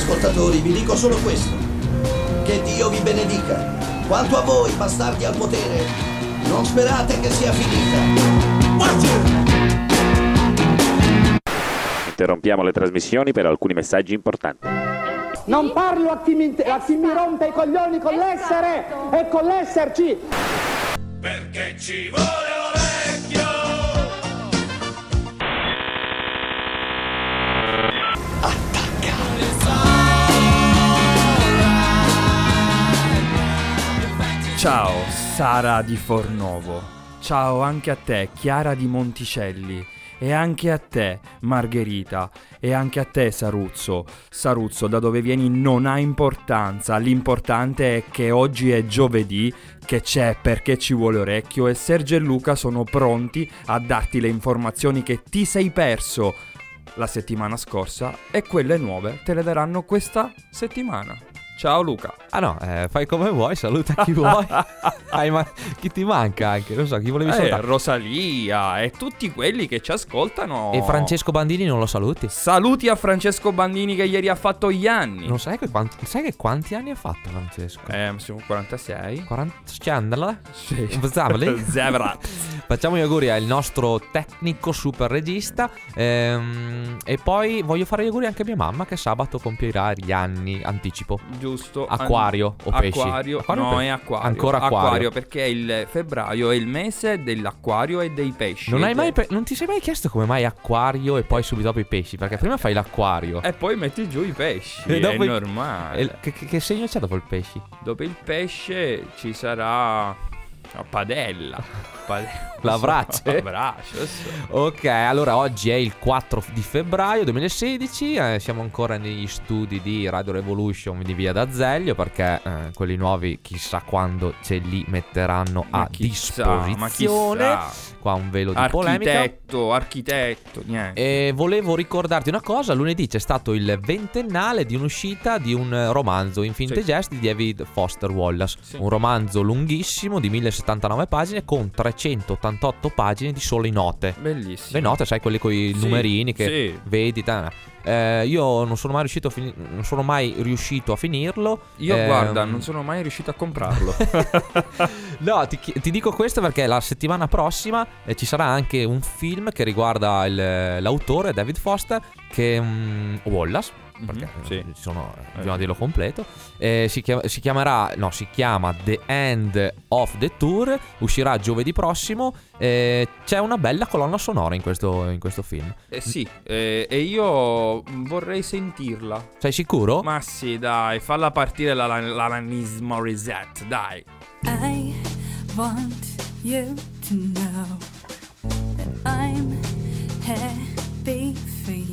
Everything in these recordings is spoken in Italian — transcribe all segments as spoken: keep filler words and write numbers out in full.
ascoltatori, vi dico solo questo: che Dio vi benedica. Quanto a voi, bastardi al potere, non sperate che sia finita. Interrompiamo le trasmissioni per alcuni messaggi importanti. Non parlo a chi mi, a chi mi rompe i coglioni con l'essere e con l'esserci. Perché ci vuole orecchio. Attacca. Ciao Sara di Fornovo. Ciao anche a te Chiara di Monticelli. E anche a te, Margherita, e anche a te, Saruzzo. Saruzzo, da dove vieni non ha importanza, l'importante è che oggi è giovedì, che c'è Perché ci vuole orecchio, e Sergio e Luca sono pronti a darti le informazioni che ti sei perso la settimana scorsa e quelle nuove te le daranno questa settimana. Ciao Luca. Ah no, eh, fai come vuoi, saluta chi vuoi. Hai ma- chi ti manca anche, non so, chi volevi Eh, salutare? Rosalia e tutti quelli che ci ascoltano. E Francesco Bandini non lo saluti? Saluti a Francesco Bandini che ieri ha fatto gli anni. Non sai che quanti, sai che quanti anni ha fatto Francesco? Eh, siamo quarantasei. quaranta scandala? Sì. Facciamoli? Zebra. Facciamo gli auguri al nostro tecnico super regista. ehm, E poi voglio fare gli auguri anche a mia mamma che sabato compierà gli anni, anticipo. Giusto. Acquario o pesci? Acquario. Acquario no, o pe- è acquario. Ancora acquario. Perché il febbraio è il mese dell'acquario e dei pesci. Non, hai Ed mai è- pe- non ti sei mai chiesto come mai acquario e poi subito dopo i pesci? Perché prima fai l'acquario. E poi metti giù i pesci. E È dopo i- normale. E che, che- che segno c'è dopo il pesci? Dopo il pesce ci sarà la padella. Padella. La brace? La brace, sì. Ok, allora oggi è il quattro di febbraio duemilasedici, eh, siamo ancora negli studi di Radio Revolution di Via d'Azeglio perché eh, quelli nuovi chissà quando ce li metteranno Ma a chissà, disposizione. ma chissà. Qua un velo di polemica. Architetto, architetto, niente. E volevo ricordarti una cosa, lunedì c'è stato il ventennale di un'uscita di un romanzo Infinite Sì. Jest di David Foster Wallace, Sì. un romanzo lunghissimo di mille settantanove pagine con trecentottantotto pagine di sole note. Bellissimo. Le note, sai, quelli con i Sì, numerini che sì. vedi. ta- eh, io non sono mai riuscito a fini- non sono mai riuscito a finirlo. Io Ehm, guarda, non sono mai riuscito a comprarlo. No, ti, chi- ti dico questo perché la settimana prossima eh, ci sarà anche un film che riguarda il- l'autore David Foster, che mm, Wallace. Perché Mhm, sì. eh, ci sono, eh, bisogna dirlo completo. Eh, si, chiam- si chiamerà, no, si chiama The End of the Tour. Uscirà giovedì prossimo. Eh, c'è una bella colonna sonora in questo, in questo film. Eh sì, eh, e io vorrei sentirla. Sei sicuro? Ma sì, dai, falla partire la, la, l'Alanis Morissette, dai. I want you to know that I'm happy for you.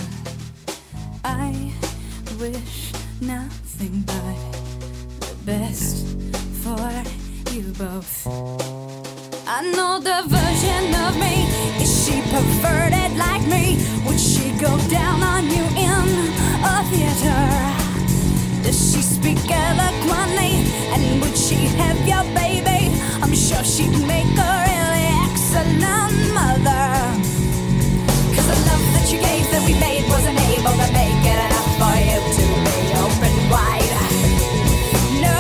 I wish nothing but the best for you both. I know the version of me. Is she perverted like me? Would she go down on you in a theater? Does she speak eloquently? And would she have your baby? I'm sure she'd make a really excellent mother. Cause the love that you gave that we made wasn't able to make it enough for you to be open wide. No.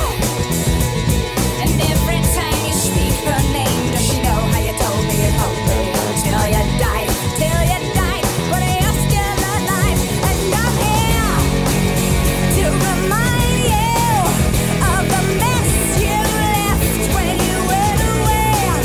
And every time you speak her name, does she know how you told me you'd hold me until you died? Till you died, but you're still alive. And I'm here to remind you of the mess you left when you went away.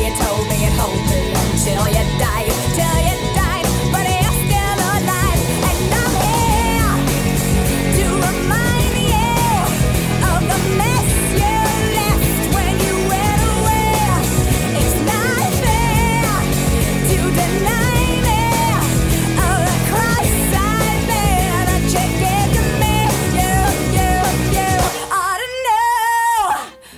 you told me you'd hold me until you died, till you died, but you're still alive, and I'm here to remind you of the mess you left when you went away. It's not fair to deny me of the cross I bear that you gave to me. You, you, you ought to know.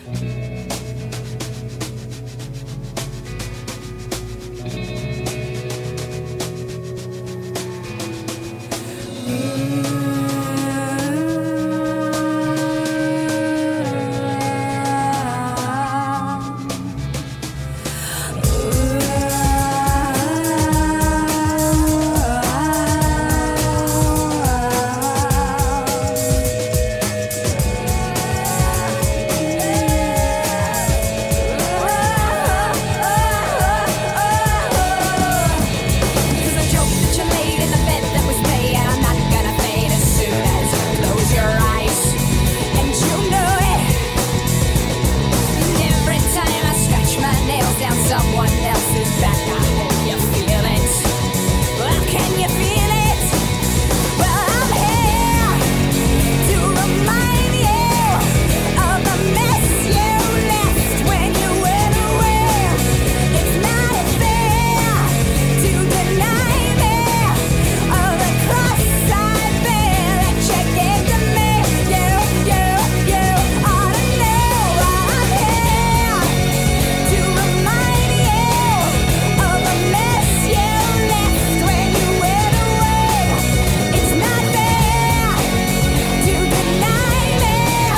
Cause the joke that you made in the bed that was made, and I'm not gonna fade as soon as you close your eyes, and you know it. And every time I stretch my nails down someone else's back, I hope you feel it. Well, can you feel it? Well, I'm here to remind you of the mess you left when you went away. It's not fair to deny me of the cross I bear that you gave to me. You, you, you ought to know I'm here to remind you of the mess you left when you went away. It's not fair to deny me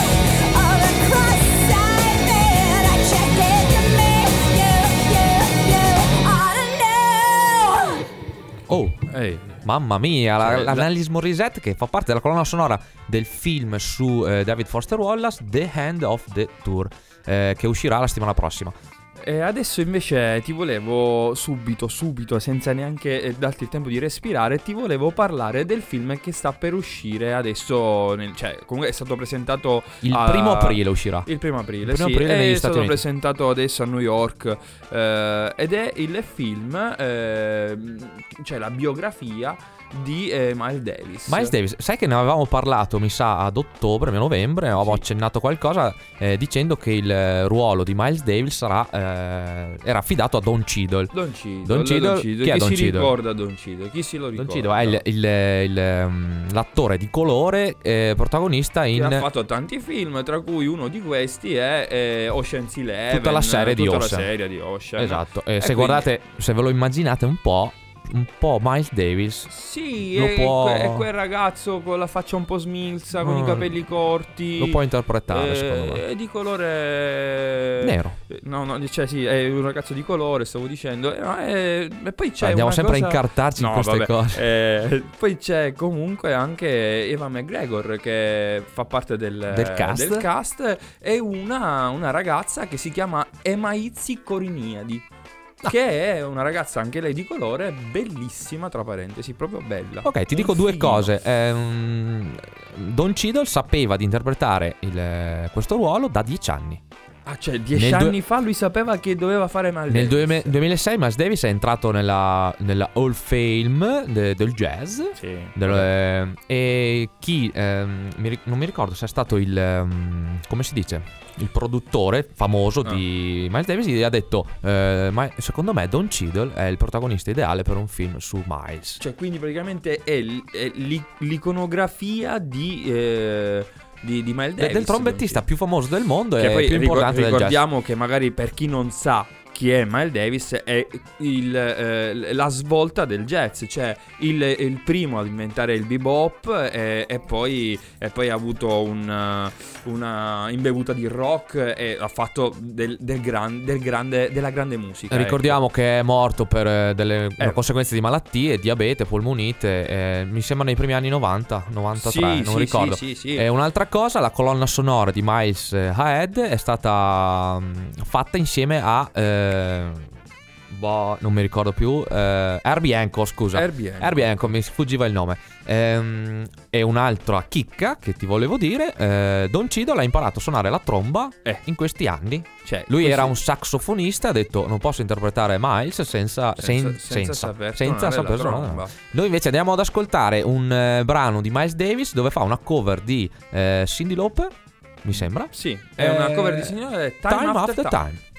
of the cross I bear that you gave to me. You, you, you ought to know. Oh, Ehi. mamma mia, la- Cioè, la- l'Alanis Morissette che fa parte della colonna sonora del film su eh, David Foster Wallace, The End of the Tour, eh, che uscirà la settimana prossima. E adesso invece ti volevo subito, subito, senza neanche eh, darti il tempo di respirare, ti volevo parlare del film che sta per uscire adesso, nel- cioè comunque è stato presentato Il a- primo aprile uscirà. Il primo aprile, Il primo sì, aprile negli è Stati stato Uniti. presentato adesso a New York eh, ed è il film, eh, cioè la biografia di eh, Miles Davis. Miles Davis, sai che ne avevamo parlato, mi sa, ad ottobre, a novembre, avevo accennato qualcosa eh, dicendo che il eh, ruolo di Miles Davis sarà, eh, era affidato a Don Cheadle. Don Cheadle. Don Cheadle, chi è Chi Don si Cheadle? ricorda Don Cheadle? Chi si lo ricorda? Don Cheadle è il, il- il, um, l'attore di colore eh, protagonista Che in ha fatto tanti film, tra cui uno di questi è eh, Ocean's Eleven. Tutta la serie di tutta Ocean. la serie di Ocean. Esatto, e E se quindi- guardate, se ve lo immaginate un po', un po' Miles Davis. Sì, Lo è, può- que- è quel ragazzo con la faccia un po' smilza, con Mm. i capelli corti. Lo può interpretare, eh, secondo me. È di colore Nero. Eh, No, no, cioè sì, è un ragazzo di colore, stavo dicendo. Eh, no, eh, E poi c'è Andiamo una sempre cosa- a incartarci in No, queste vabbè. cose. Eh, poi c'è comunque anche Eva McGregor che fa parte del, Del cast. del cast, e una, una ragazza che si chiama Emaizzi Coriniadi. Che è una ragazza anche lei di colore, bellissima, tra parentesi, proprio bella. Ok, ti Un dico due figo. cose. Ehm, Don Cheadle sapeva di interpretare il- questo ruolo da dieci anni. Ah, cioè, dieci Nel due- anni fa lui sapeva che doveva fare Miles Nel Davis. duem- duemilasei Miles Davis è entrato nella, nella Hall of Fame de- del jazz. Sì. Del- eh, e chi ehm, mi ri- non mi ricordo se è stato il ehm, come si dice, il produttore famoso Ah. di Miles Davis, gli ha detto eh, ma secondo me Don Cheadle è il protagonista ideale per un film su Miles. Cioè, quindi praticamente è, l- è l'i- l'iconografia di, eh, di, di Miles De- Davis. del trombettista più famoso del mondo Che e poi più ricor- importante del jazz. ricordiamo che magari per chi non sa chi è Miles Davis è il, eh, la svolta del jazz, cioè il, il primo ad inventare il bebop e, e, poi, e poi ha avuto un, una imbevuta di rock e ha fatto del, del, gran, del grande, della grande musica. Ricordiamo che è morto per eh, delle Eh. conseguenze di malattie, diabete, polmonite, eh, mi sembra nei primi anni novanta, novantatré, Sì, non sì, ricordo. sì, sì, sì. E un'altra cosa, la colonna sonora di Miles eh, Ahead è stata mm, fatta insieme a eh, Boh, non mi ricordo più. eh, Herbie Hancock, scusa. Herbie Hancock. Herbie Hancock, mi sfuggiva il nome. Ehm, e un'altra chicca che ti volevo dire, eh, Don Cheadle ha imparato a suonare la tromba Eh. in questi anni. Cioè, Lui così- era un saxofonista, ha detto non posso interpretare Miles senza, Senza- sen- senza senza, saper senza suonare saper la suonare. tromba. Noi invece andiamo ad ascoltare un eh, brano di Miles Davis dove fa una cover di eh, Cyndi Lauper, mi sembra. Sì, è una Eh, cover di signore Time, Time After, After Time. Time.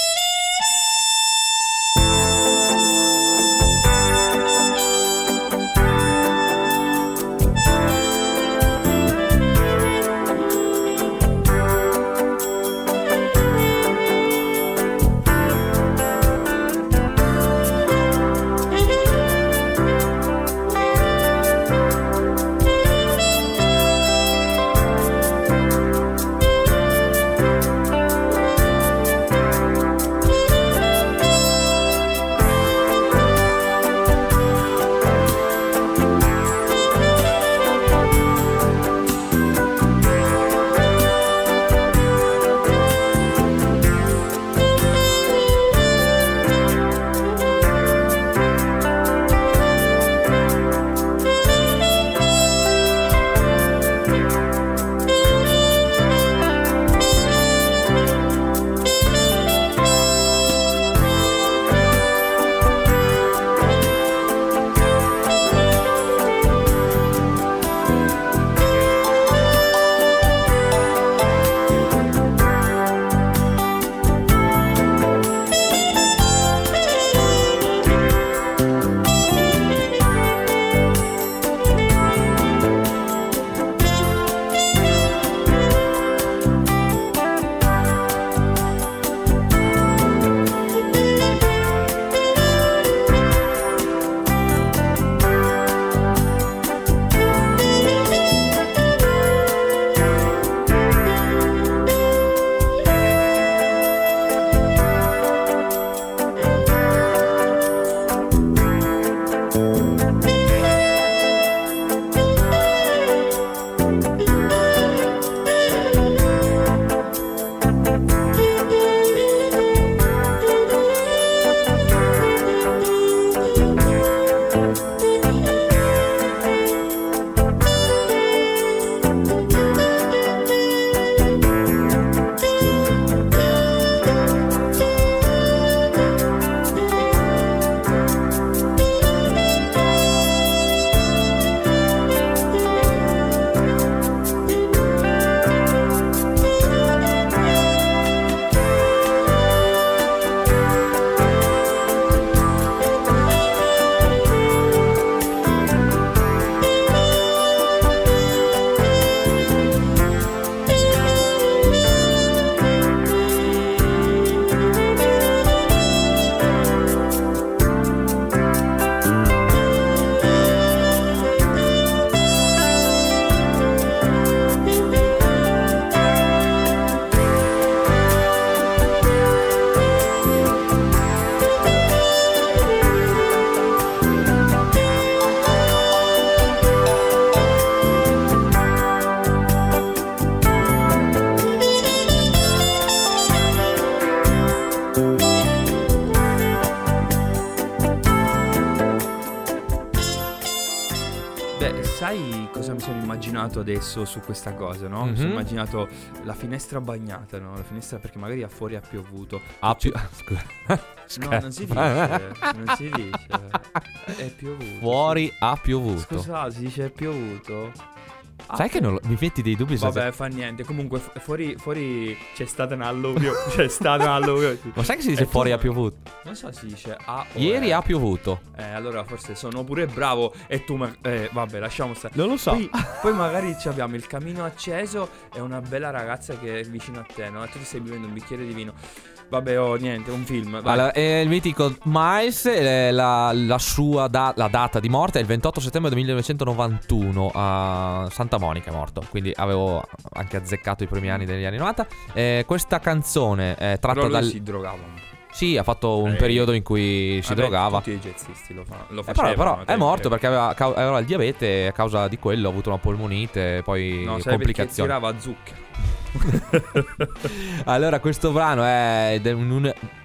Sai cosa mi sono immaginato adesso su questa cosa, no? Mi sono Mhm. immaginato la finestra bagnata, no? La finestra perché magari a fuori ha piovuto. Ah, più... Scusa. No, non si dice, non si dice. È piovuto. Fuori ha piovuto. Scusa, si dice è piovuto. Ah, Sai che non lo- mi metti dei dubbi? senza- Vabbè, fa niente. Comunque fu- fuori, fuori c'è stata un'alluvio. C'è stata un'alluvio. Ma sai che si dice E fuori tu- ha piovuto? Non so se si dice A o Ieri E. ha piovuto. Eh, allora forse sono pure bravo e tu ma- eh, vabbè, lasciamo stare. Non lo so. Poi, poi magari ci abbiamo il camino acceso e una bella ragazza che è vicino a te, no? E tu ti stai bevendo un bicchiere di vino. Vabbè, oh, niente, un film. Vai. Allora, eh, il mitico Miles, eh, la, la sua da- la data di morte è il ventotto settembre del millenovecentonovantuno a Santa Monica è morto. Quindi avevo anche azzeccato i primi anni degli anni novanta. Eh, questa canzone è tratta Però lui dal... si drogava un po'. Sì, ha fatto un Eh, periodo in cui si Vabbè, drogava. Tutti i jazzisti lo, fa- lo Eh, facevano. però, però è te- morto perché aveva, cau- aveva il diabete e a causa di quello ha avuto una polmonite, poi No, sai perché complicazioni. tirava zucchero. Allora questo brano è de- un- un-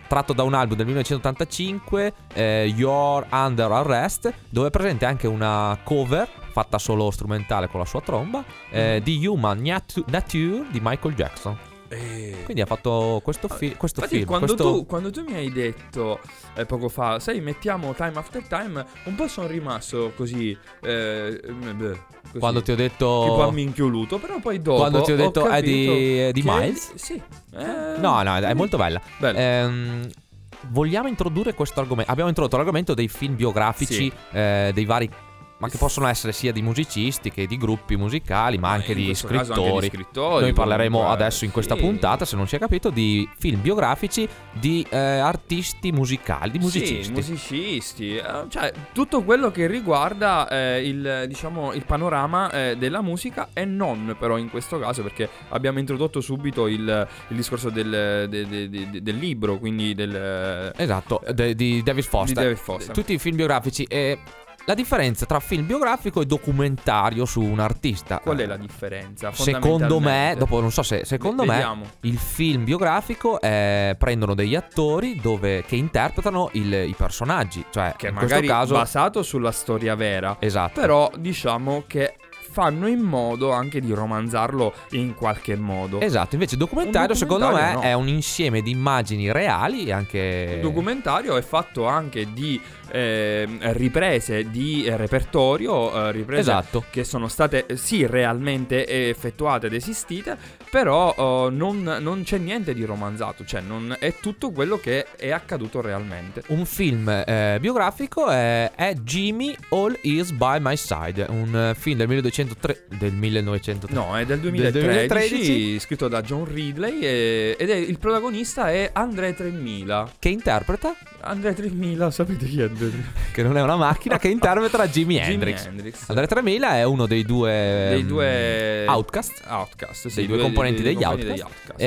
tratto da un album del millenovecentottantacinque, eh, You're Under Arrest, dove è presente anche una cover fatta solo strumentale con la sua tromba, eh, di Human Natu- Nature di Michael Jackson. Eh. Quindi ha fatto questo, fi- questo Infatti, film. Quando, questo... tu, quando tu mi hai detto eh, poco fa, sai, mettiamo Time After Time, un po' sono rimasto così. Eh, beh, così Quando ti ho detto. tipo amminchioluto, però poi dopo. Quando ti ho detto ho è di, capito di che- Miles? Sì. Eh, No, no, è molto bella. Bello. Ehm, vogliamo introdurre questo argomento. Abbiamo introdotto l'argomento dei film biografici, Sì. eh, dei vari. Ma che possono essere sia di musicisti che di gruppi musicali, ma anche in di questo caso scrittori. anche di scrittori, Noi parleremo comunque, adesso in questa sì. puntata, se non si è capito, di film biografici di eh, artisti musicali, di musicisti. Sì, musicisti, eh, cioè tutto quello che riguarda eh, il, diciamo, il panorama eh, della musica, e non però in questo caso, perché abbiamo introdotto subito il, il discorso del, de- de- de- del libro, quindi del... Esatto, de- di David Foster. Di David Foster. Tutti i film biografici. E la differenza tra film biografico e documentario su un artista. Qual è la differenza? Secondo me, fondamentalmente? dopo non so se, secondo V- me, vediamo. il film biografico è, prendono degli attori dove, che interpretano il- i personaggi. Cioè, Che in magari questo caso. basato sulla storia vera. Esatto. Però diciamo che fanno in modo anche di romanzarlo in qualche modo. Esatto, invece il documentario, Un secondo me documentario no. è un insieme di immagini reali e anche. Il documentario è fatto anche di eh, riprese di eh, repertorio, eh, riprese Esatto. che sono state eh, sì realmente effettuate ed esistite, però eh, non, non c'è niente di romanzato, cioè non è tutto quello che è accaduto realmente. Un film eh, biografico è, è Jimmy All Is By My Side, un eh, film del milleduecentotre del millenovecentotre. No, è del Del duemilatredici, duemilatredici, scritto da John Ridley e- ed è il protagonista è André tremila. Che interpreta? André tremila, sapete chi è André tremila? Che non è una macchina, che interpreta Jimi Jimi Hendrix. Hendrix. Andrea tremila è uno dei due Dei ehm, due Outcast. Outcast, sì, dei due componenti dei degli compagni Outcast. Outcast.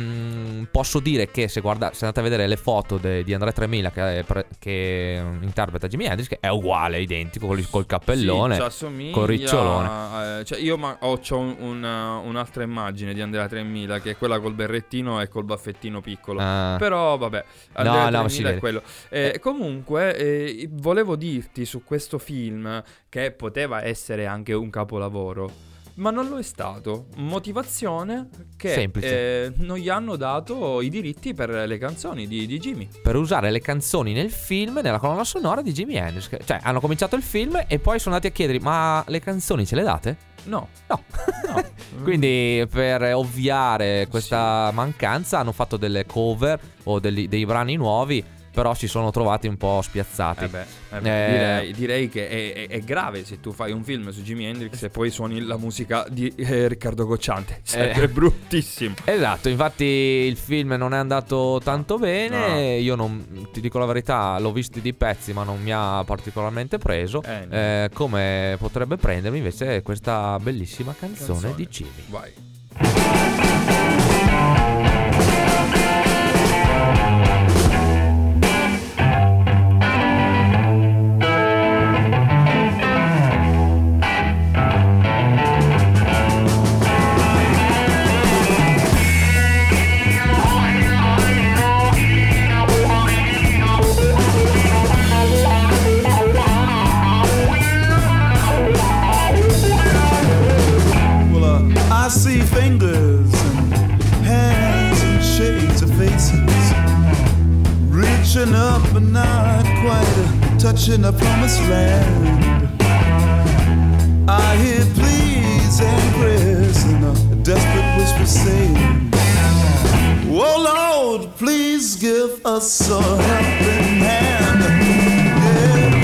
Ehm, posso dire che se, guarda, se andate a vedere le foto de- di Andrea tremila che, è pre- che mm, interpreta Jimi Hendrix, che è uguale, identico, col, col cappellone, Sì, ci assomiglia, col ricciolone. eh, cioè io ma- ho c'ho un- una- un'altra immagine di Andrea tremila, che è quella col berrettino e col baffettino piccolo. Ah. Però vabbè, No, Andrea no, si tremila è vede. quello. Eh, comunque eh, volevo dirti su questo film che poteva essere anche un capolavoro, ma non lo è stato. Motivazione che Semplice. eh, non gli hanno dato i diritti per le canzoni di, di Jimmy. Per usare le canzoni nel film, nella colonna sonora di Jimi Hendrix. Cioè, hanno cominciato il film e poi sono andati a chiedere: ma le canzoni ce le date? No, No. no. Quindi per ovviare questa mancanza hanno fatto delle cover o degli- dei brani nuovi, però si sono trovati un po' spiazzati. Eh beh, eh beh, Eh, direi, direi che è, è- è grave se tu fai un film su Jimi Hendrix e poi suoni la musica di eh, Riccardo Cocciante. Sarebbe Eh. bruttissimo. Esatto, infatti il film non è andato tanto bene. No. Io non ti dico la verità, l'ho visto di pezzi, ma non mi ha particolarmente preso. Eh, no. Eh, come potrebbe prendermi invece questa bellissima canzone, Canzone. di Jimmy. Vai. Well, uh, I see fingers and hands and shades of faces reaching up but not quite uh, touching the promised land. I hear pleas and prayers and a desperate whisper saying, "Oh Lord, please give us a helping hand." Yeah.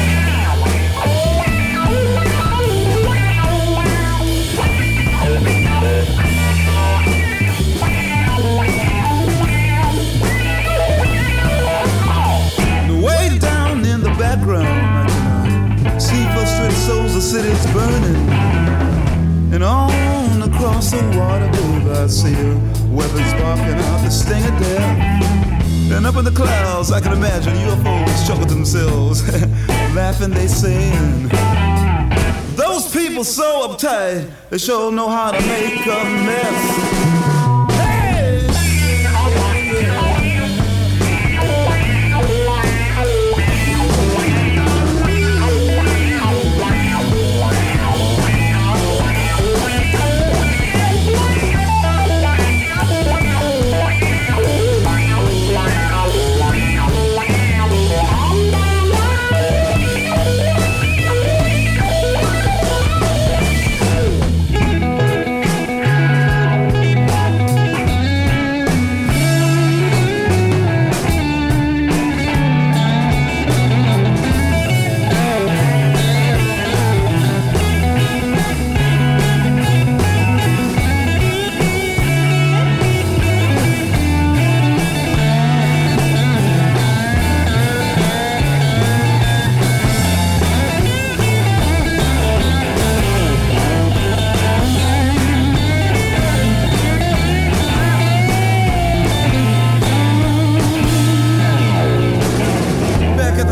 Way down in the background, I can uh, see frustrated souls, the city's burning. And on across the water, babe, I see the weapons barking out the sting of death. And up in the clouds, I can imagine U F Os chuckle to themselves, laughing, they saying, "Those people so uptight, they sure know how to make a mess." Hey!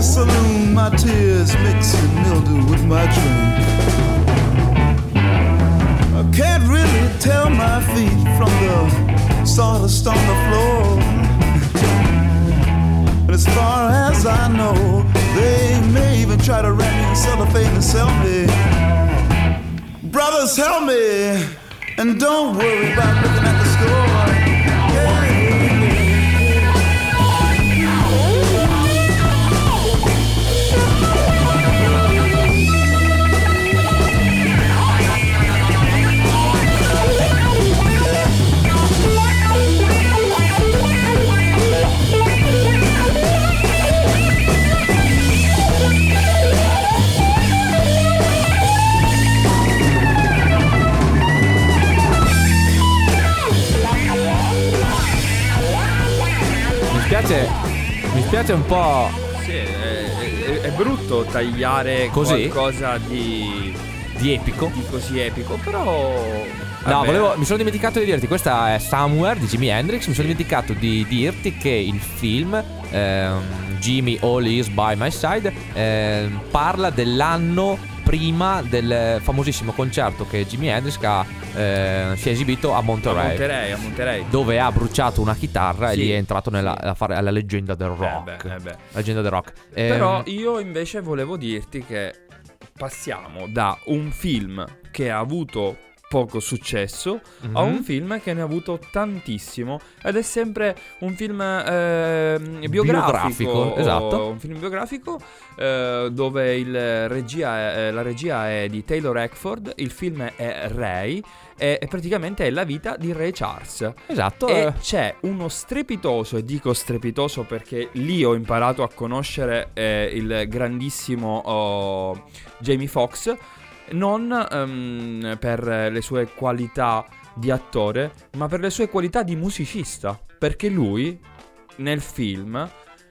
the saloon, my tears mix and mildew with my drink. I can't really tell my feet from the sawdust on the floor. And as far as I know, they may even try to wrap me in cellophane and sell me. Brothers, help me, and don't worry about looking at the score. Yeah. Mi spiace, mi spiace un po'. Sì, è, è, è brutto tagliare così? qualcosa di, di epico, di così epico, però. No, vabbè. volevo, mi sono dimenticato di dirti, questa è Somewhere di Jimi Hendrix. Mi sono dimenticato di dirti che il film ehm, Jimmy All Is By My Side ehm, parla dell'anno prima del famosissimo concerto che Jimi Hendrix ha, eh, si è esibito a Monterey, a Monterey, a Monterey, dove ha bruciato una chitarra, sì, e lì è entrato nella, sì. a fare alla leggenda del rock. Eh beh, eh beh. Leggenda del rock. Eh, Però io invece volevo dirti che passiamo da un film che ha avuto poco successo mm-hmm. a un film che ne ha avuto tantissimo, ed è sempre un film eh, biografico, biografico, esatto, un film biografico eh, dove il regia è, la regia è di Taylor Hackford, il film è Ray e, e praticamente è la vita di Ray Charles. Esatto. E eh. c'è uno strepitoso, e dico strepitoso perché lì ho imparato a conoscere eh, il grandissimo oh, Jamie Foxx, non um, per le sue qualità di attore, ma per le sue qualità di musicista, perché lui nel film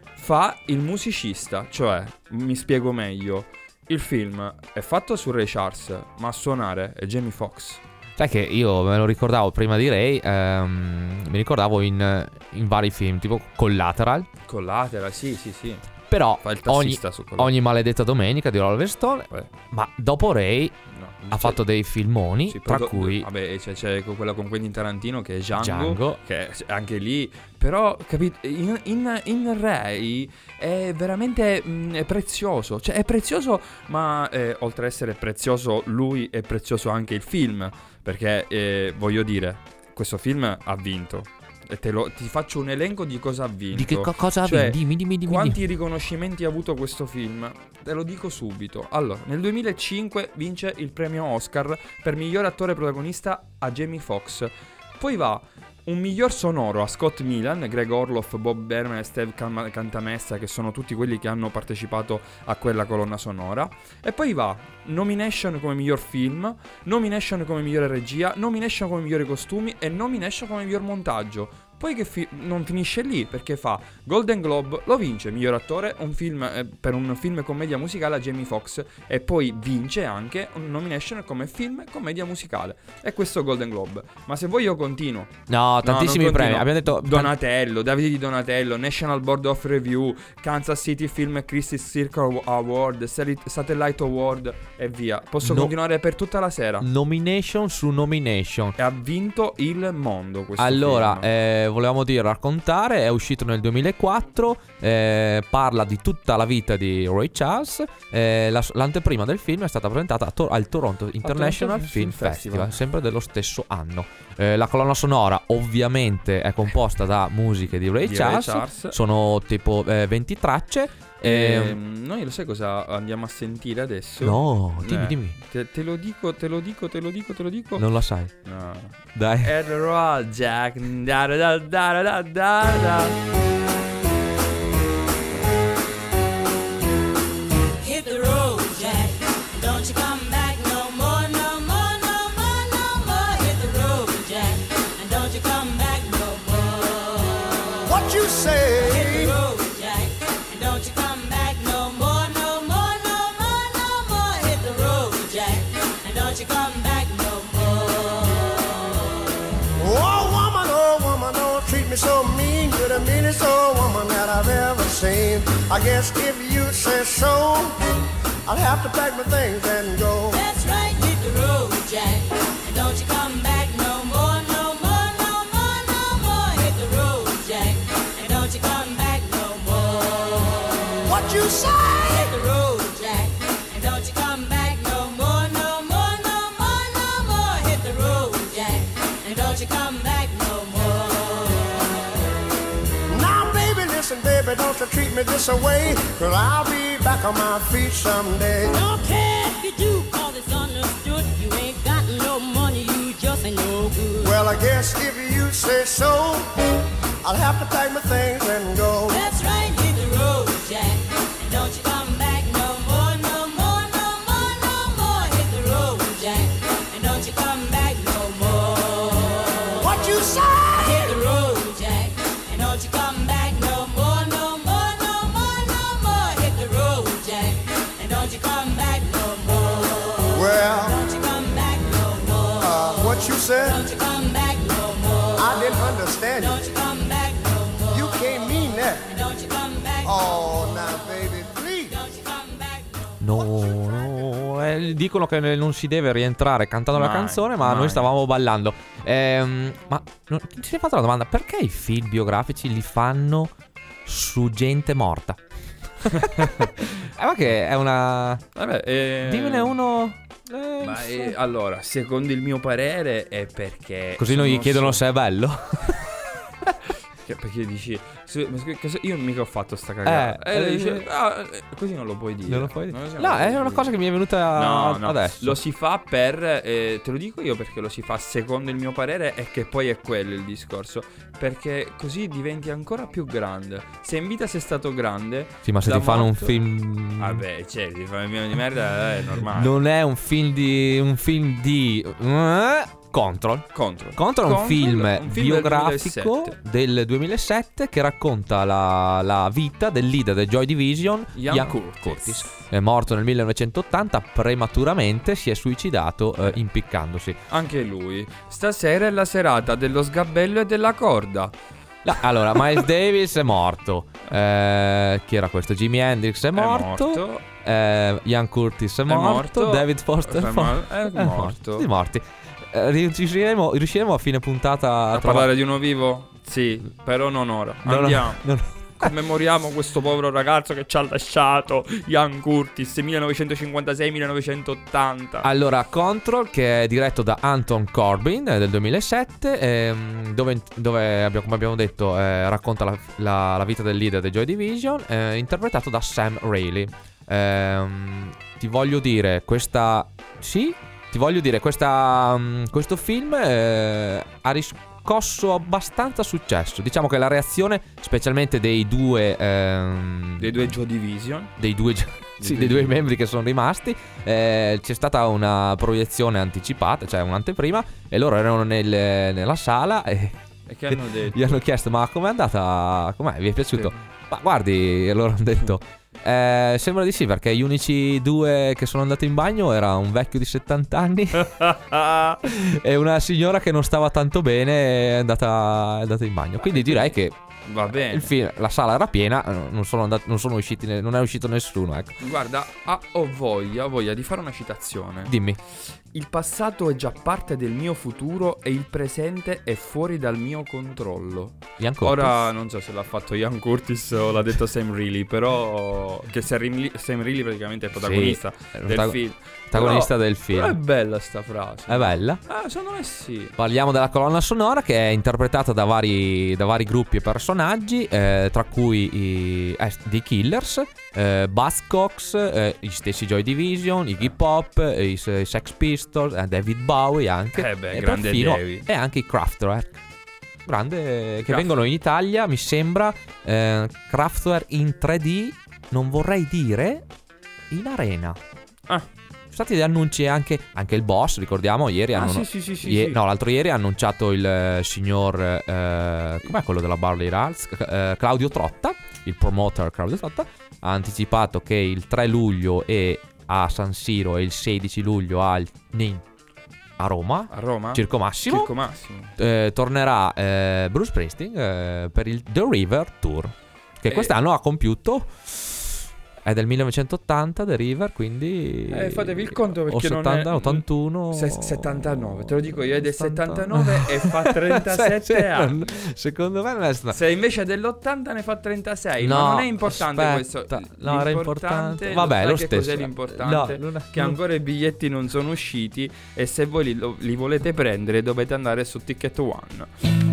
fa il musicista. Cioè, mi spiego meglio, il film è fatto su Ray Charles, ma a suonare è Jamie Foxx. Sai che io me lo ricordavo prima di Ray, ehm, mi ricordavo in, in vari film, tipo Collateral. Collateral, sì, sì, sì. Però ogni, su ogni maledetta domenica di Oliver Stone. Beh. Ma dopo Ray no, ha fatto dei filmoni, sì, tra prodo- cui vabbè, c'è, c'è quella con Quentin Tarantino che è Django, Django, che anche lì. Però capito, in, in, in Ray è veramente mh, è prezioso. Cioè è prezioso, ma eh, oltre ad essere prezioso lui, è prezioso anche il film. Perché eh, voglio dire, questo film ha vinto. E te lo, ti faccio un elenco di cosa ha vinto. Di che co- cosa ha cioè, vinto? Dimmi, dimmi, dimmi. Quanti riconoscimenti ha avuto questo film? Te lo dico subito. Allora, nel duemilacinque vince il premio Oscar per miglior attore protagonista a Jamie Foxx. Poi va un miglior sonoro a Scott Milan, Greg Orloff, Bob Berman e Steve Cam- Cantamessa, che sono tutti quelli che hanno partecipato a quella colonna sonora. E poi va nomination come miglior film, nomination come migliore regia, nomination come migliori costumi e nomination come miglior montaggio. Poi che fi- non finisce lì, perché fa Golden Globe, lo vince miglior attore un film, eh, per un film commedia musicale a Jamie Foxx, e poi vince anche un nomination come film commedia musicale. E questo Golden Globe. Ma se vuoi io continuo. No, tantissimi no, premi. Abbiamo detto Donatello, Davide di Donatello, National Board of Review, Kansas City Film Critics Circle Award, Satellite Award e via. Posso no, continuare per tutta la sera. Nomination su nomination. E ha vinto il mondo questo allora, film. Eh, volevamo dire, raccontare, è uscito nel duemilaquattro, eh, parla di tutta la vita di Ray Charles. Eh, la, l'anteprima del film è stata presentata a to- al Toronto International Toronto Film, Film Festival, Festival, sempre dello stesso anno. Eh, la colonna sonora ovviamente è composta da musiche di Ray, di Charles. Ray Charles, sono tipo eh, venti tracce. Eh, noi lo sai cosa andiamo a sentire adesso? No, dimmi, eh, dimmi. Te, te lo dico, te lo dico, te lo dico, te lo dico. Non la sai? No. Dai. Hit the road, Jack. Da da da da da da da. Hit the road, Jack. Don't you come back no more, no more, no more, no more. Hit the road, Jack. And don't you come back no more. What you say? Hit the road, Jack. And don't you come back no more, no more, no more, no more. Hit the road, Jack. And don't you come back no more. Oh woman, oh woman, don't treat me so mean. You're the meanest old I guess if you say so, I'll have to pack my things and go. That's right, hit the road, Jack. And don't you come back no more, no more, no more, no more. Hit the road, Jack. And don't you come back no more. What you say? Hit the road, Jack. And don't you come back no more, no more, no more, no more. Hit the road, Jack. And don't you come back no more. Now, baby, listen, baby, don't you treat me this away, 'cause I'll be back on my feet someday. Don't care if you do, 'cause it's understood. You ain't got no money, you just ain't no good. Well, I guess if you say so, I'll have to pack my things and go. That's right, hit the road, Jack. And don't you come back no more, no more, no more, no more. Hit the road, Jack. And don't you come back no more. What you say? Hit the road, Jack. And don't you come back no more, no more, no more, no more. Hit the road, Jack. And don't you come back no more. Well, Don't you come back no more. uh, what you said? Don't you come back no more. I didn't understand Don't you. you come back no more. You can't mean that. Don't you come back Oh, now, baby, please. Don't you come back no No, no, eh, dicono che non si deve rientrare cantando la Mai, canzone, ma mai. noi stavamo ballando. Ehm, ma non- ti sei fatto la domanda, perché i film biografici li fanno su gente morta? Eh, ma che è una... Vabbè, eh, Dimmene uno... eh, Ma sì. eh, allora, secondo il mio parere è perché Così non gli non chiedono so- se è bello. che- Perché dici se- ma scusa, che- Io mica ho fatto sta cagata. Eh, E lei eh, dice "Ah, eh, così non lo puoi dire". Non lo puoi dire? Non lo so, No, non lo è puoi una dire. cosa che mi è venuta No, no, adesso. lo si fa per, eh, te lo dico io perché lo si fa secondo il mio parere e che poi è quello il discorso, perché così diventi ancora più grande. Se in vita sei stato grande, Sì, ma se da ti fanno un morto- film... Vabbè, cioè, ti fanno un film di merda è normale. Non è un film di... Un film di... eh, Control. Control. Control è un Control, film un film del biografico duemilasette. del duemilasette che racconta la, la vita del leader del Joy Division, Ian Curtis. È morto nel millenovecentottanta prematuramente, si è suicidato eh, impiccandosi. Anche lui. Stasera è la serata dello sgabello e della corda. La- allora, Miles Davis è morto. Eh, chi era questo? Jimi Hendrix è morto. morto. Eh, Ian Curtis è, È morto. morto. David Foster È è, mor- morto. è morto. Tutti morti. Eh, riusciremo, riusciremo a fine puntata a, A trovare- parlare di uno vivo? Sì, però non ora. No, no, Andiamo. no, no. Commemoriamo questo povero ragazzo che ci ha lasciato, Ian Curtis, millenovecentocinquantasei millenovecentottanta. Allora, Control, che è diretto da Anton Corbin, eh, del duemilasette, ehm, dove, dove abbiamo, come abbiamo detto, eh, racconta la, la- la vita del leader dei Joy Division, eh, interpretato da Sam Raimi. Ehm, ti voglio dire, questa... Sì? Ti voglio dire, questa, mm, questo film eh, ha riscosso abbastanza successo. Diciamo che la reazione, specialmente dei due... ehm, Dei due Joy Division. dei due, sì, dei due membri che sono rimasti, eh, c'è stata una proiezione anticipata, cioè un'anteprima, e loro erano nel- nella sala e E che hanno detto? gli hanno chiesto: ma com'è andata? Com'è? Vi è piaciuto? Sì. Ma guardi, e loro hanno detto: eh, sembra di sì, perché gli unici due che sono andati in bagno era un vecchio di settanta anni e una signora che non stava tanto bene, è andata, è andata in bagno. Quindi direi che Va bene. il film, la sala era piena, non sono, andati, non sono usciti, ne- non è uscito nessuno, ecco. Guarda, ah, ho voglia, ho voglia di fare una citazione. Dimmi. Il passato è già parte del mio futuro e il presente è fuori dal mio controllo. Ian Curtis. Ora non so se l'ha fatto Ian Curtis o l'ha detto Sam Reilly, però che Sam Reilly, Sam Reilly praticamente è il protagonista Sì, è il del protago- film. protagonista Però- del film. Però è bella sta frase. È bella? Ah, secondo me sì. Parliamo della colonna sonora, che è interpretata da vari, da vari gruppi e personaggi, eh, tra cui i, eh, dei Killers, eh, Buzzcocks, eh, gli stessi Joy Division, i Iggy Pop, eh, i, i Sex Pistols, eh, David Bowie anche, Eh beh, e grande perfino- David. e anche i Kraftwerk. Grande, che Kraftwerk. vengono in Italia, mi sembra, eh, Kraftwerk in tre D, non vorrei dire in arena. Ah. Sono stati degli annunci anche, anche il boss, ricordiamo, ieri Ah, hanno... sì, sì, sì, sì, Ie- sì. No, l'altro ieri ha annunciato il eh, signor eh, com'è quello della Barley Rals? Eh, Claudio Trotta, il promoter Claudio Trotta, ha anticipato che il tre luglio è a San Siro e il sedici luglio al Nin a Roma, A Roma? Circo Massimo. Circo Massimo. Eh, tornerà eh, Bruce Springsteen eh, per il The River Tour. che Eh. quest'anno ha compiuto. È del millenovecentottanta The River, quindi Eh, fatevi il conto perché o non settanta, è ottantuno se- settantanove, te lo dico io, è del settanta settantanove e fa trentasette Sì, sì, anni. Secondo me non è stato. Se invece dell'ottanta ne fa trentasei, No, ma non è importante aspetta. questo. No, era importante. Vabbè, sai lo che stesso. cos'è l'importante? No, non è- che ancora i biglietti non sono usciti e se voi li, lo- li volete prendere dovete andare su Ticket One.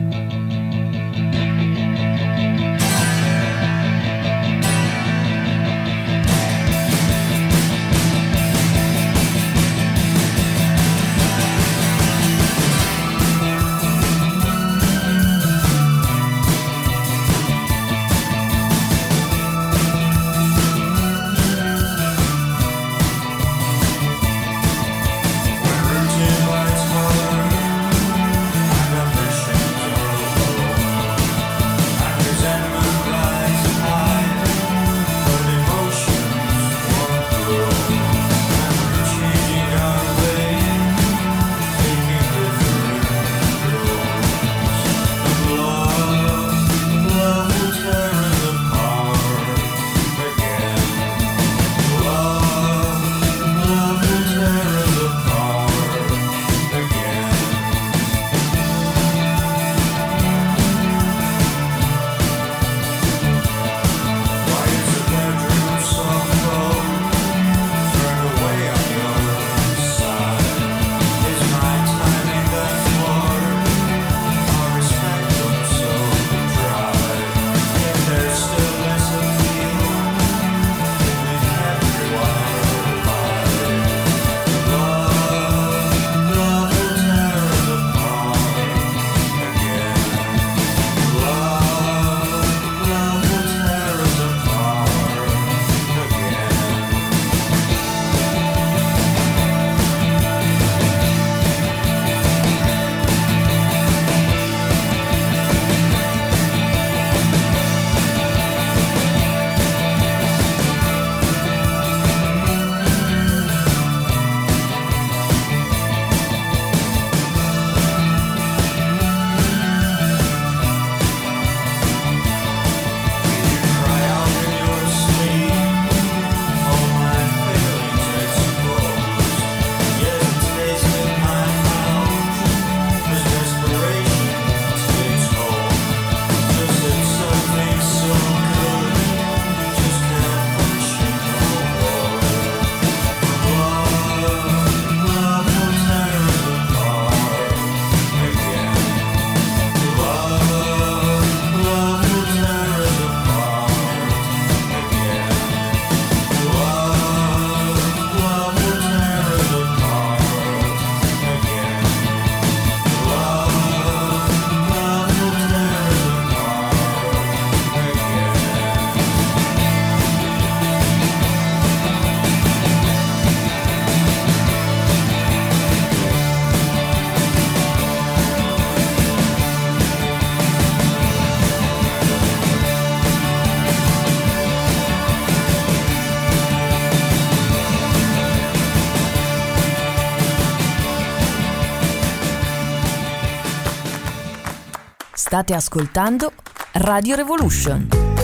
State ascoltando Radio Revolution.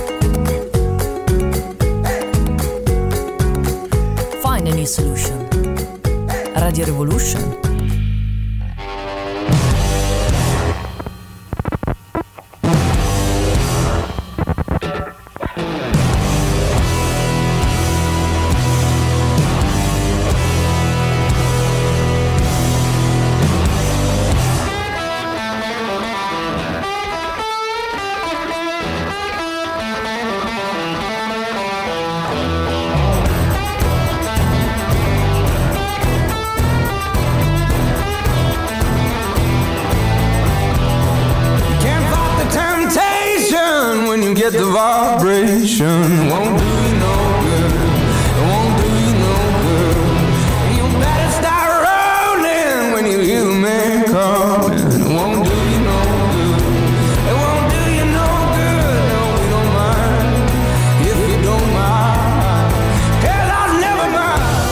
Find a new solution. Radio Revolution. Get the vibration, won't do you no good, it won't do you no good. You better start rolling when you hear the man calling. It won't do you no good, it won't do you no good. No, we don't mind if you don't mind, 'cause I'll never mind.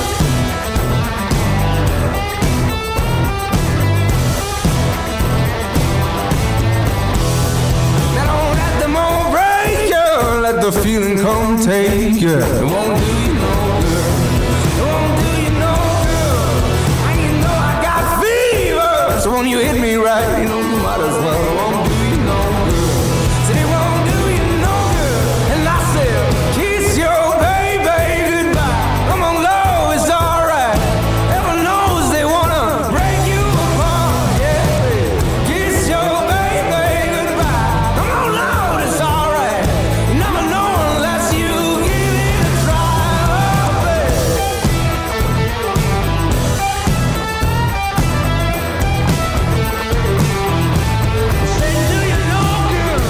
Now don't let them all break you, let the take you. It won't do you no good. It won't do you no good. And you know I got fever, so when you hit me right, you know you might as well. It won't do you no good. Said it won't do you no good. And I said, kiss your baby goodbye. Come on, love, it's alright. Heaven knows they wanna break you apart. Yeah, kiss your baby goodbye. Come on, love, it's alright. You never know unless you give it a try. Oh, baby. Say, do you know, girl?